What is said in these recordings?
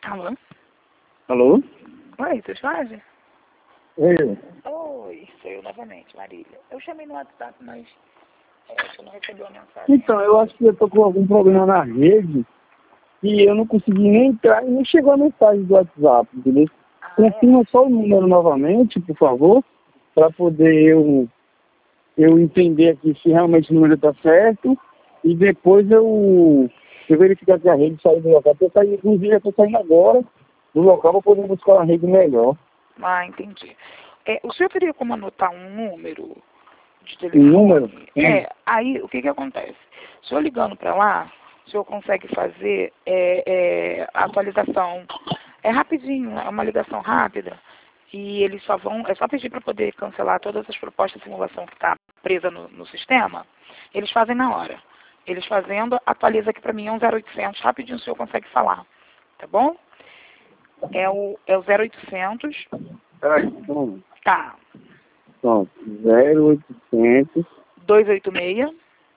Alô? Alô? Oi, tu Jorge? Oi. Oi, sou eu novamente, Marília. Eu chamei no WhatsApp, mas você não recebeu a mensagem. Então, eu acho que eu tô com algum problema na rede e eu não consegui nem entrar e nem chegou a mensagem do WhatsApp, entendeu? Confirma só o número novamente, por favor, para poder eu entender aqui se realmente o número está certo e depois eu verificar se a rede saiu do local. Inclusive, eu estou saindo agora do local para poder buscar uma rede melhor. Ah, entendi. O senhor teria como anotar um número de telefone? Um número? Aí o que acontece? O senhor ligando para lá, o senhor consegue fazer a atualização. É rapidinho, é uma ligação rápida. E eles só vão, é só pedir para poder cancelar todas as propostas de simulação que está presa no sistema. Eles fazem na hora. Eles fazendo, atualiza aqui para mim, é um 0800, rapidinho o senhor consegue falar. Tá bom? É o 0800. Peraí, Tá. Pronto. 0800 286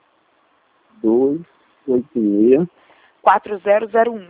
286 4001.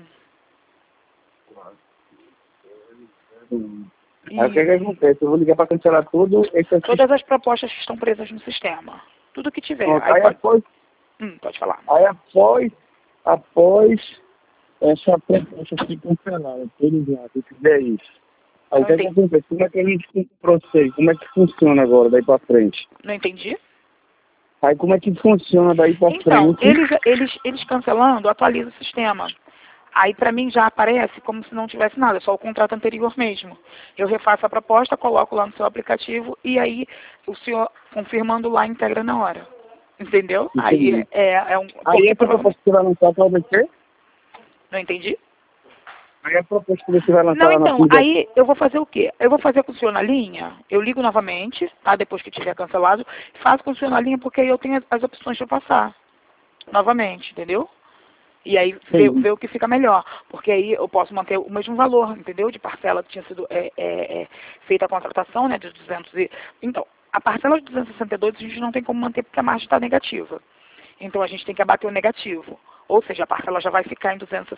Aí o que acontece? Eu vou ligar para cancelar tudo esse Todas as propostas que estão presas no sistema. Tudo que tiver. Pronto, Aí após, pode falar. aí após essa proposta ser cancelada, tudo já, se fizer isso. Aí o que acontece? Como é que a gente procede? Como é que funciona agora, daí para frente? Não entendi? Aí como é que funciona daí para Então, frente? eles cancelando, atualiza o sistema. Aí para mim já aparece como se não tivesse nada, é só o contrato anterior mesmo. Eu refaço a proposta, coloco lá no seu aplicativo e aí o senhor confirmando lá integra na hora. Entendeu? Entendi. Aí Aí essa proposta que vai lançar qual vai ser? Não entendi? Aí a proposta que você vai lançar Não, lá na então, FIDA. aí eu vou fazer o quê? Eu vou fazer com o senhor na linha, eu ligo novamente, tá? Depois que tiver cancelado, faço com o senhor na linha porque aí eu tenho as opções de eu passar novamente, entendeu? E aí ver o que fica melhor, porque aí eu posso manter o mesmo valor, entendeu? De parcela que tinha sido feita a contratação, né, de 200 e... Então, a parcela de 262 a gente não tem como manter porque a margem está negativa. Então, a gente tem que abater o negativo. Ou seja, a parcela já vai ficar em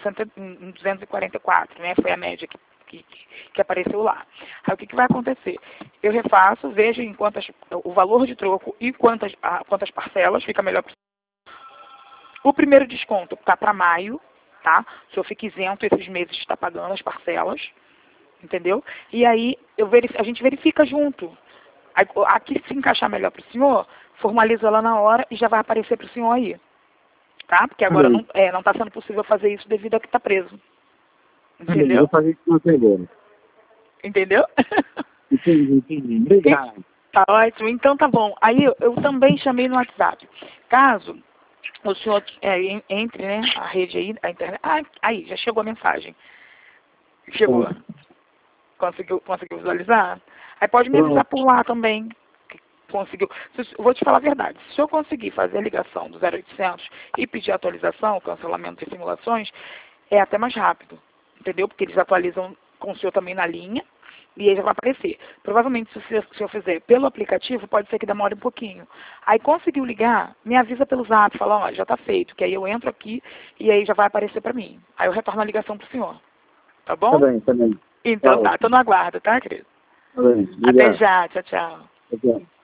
244, né? Foi a média que apareceu lá. Aí, o que vai acontecer? Eu refaço, vejo o valor de troco e quantas parcelas fica melhor para o primeiro desconto está para maio, tá? O senhor fica isento esses meses está pagando as parcelas, entendeu? E aí a gente verifica junto. Aí, aqui se encaixar melhor para o senhor, formaliza lá na hora e já vai aparecer para o senhor aí. Tá? Porque agora não está sendo possível fazer isso devido a que está preso. Entendeu? Vou fazer isso agora. Entendeu? Entendi. Obrigado. Tá ótimo. Então tá bom. Aí eu também chamei no WhatsApp. Caso o senhor entre, né, a rede aí, a internet. Aí, já chegou a mensagem. Chegou. Conseguiu visualizar? Aí pode me avisar por lá também. Que conseguiu. Eu vou te falar a verdade. Se eu conseguir fazer a ligação do 0800 e pedir atualização, cancelamento de simulações, é até mais rápido. Entendeu? Porque eles atualizam com o senhor também na linha. E aí já vai aparecer. Provavelmente, se eu fizer pelo aplicativo, pode ser que demore um pouquinho. Aí conseguiu ligar, me avisa pelo zap, fala, ó, já está feito, que aí eu entro aqui e aí já vai aparecer para mim. Aí eu retorno a ligação pro senhor. Tá bom? Tá bem. Então tá, tô no aguardo, tá, querido? Tá bem. Até já, tchau, tchau. Tchau.